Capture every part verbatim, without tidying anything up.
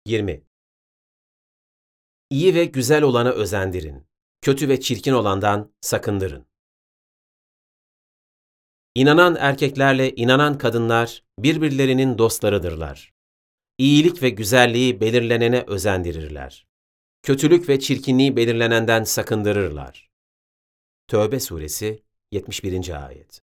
yirmi. İyi ve güzel olana özendirin. Kötü ve çirkin olandan sakındırın. İnanan erkeklerle inanan kadınlar birbirlerinin dostlarıdırlar. İyilik ve güzelliği belirlenene özendirirler. Kötülük ve çirkinliği belirlenenden sakındırırlar. Tövbe suresi yetmiş birinci ayet.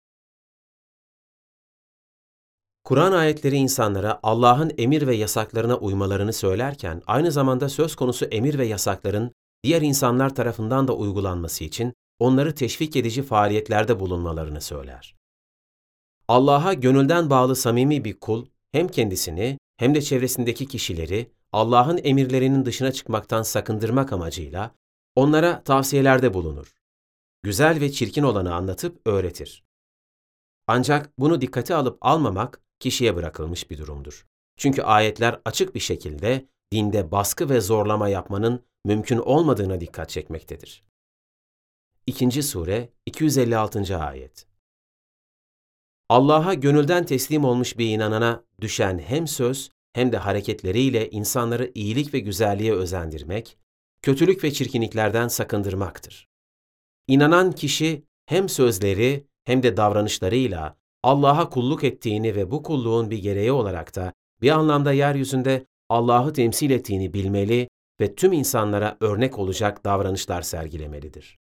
Kur'an ayetleri insanlara Allah'ın emir ve yasaklarına uymalarını söylerken, aynı zamanda söz konusu emir ve yasakların diğer insanlar tarafından da uygulanması için onları teşvik edici faaliyetlerde bulunmalarını söyler. Allah'a gönülden bağlı samimi bir kul, hem kendisini hem de çevresindeki kişileri Allah'ın emirlerinin dışına çıkmaktan sakındırmak amacıyla onlara tavsiyelerde bulunur. Güzel ve çirkin olanı anlatıp öğretir. Ancak bunu dikkate alıp almamak kişiye bırakılmış bir durumdur. Çünkü ayetler açık bir şekilde dinde baskı ve zorlama yapmanın mümkün olmadığına dikkat çekmektedir. İkinci sure iki yüz elli altıncı ayet. Allah'a gönülden teslim olmuş bir inanana düşen hem söz hem de hareketleriyle insanları iyilik ve güzelliğe özendirmek, kötülük ve çirkinliklerden sakındırmaktır. İnanan kişi hem sözleri hem de davranışlarıyla Allah'a kulluk ettiğini ve bu kulluğun bir gereği olarak da bir anlamda yeryüzünde Allah'ı temsil ettiğini bilmeli ve tüm insanlara örnek olacak davranışlar sergilemelidir.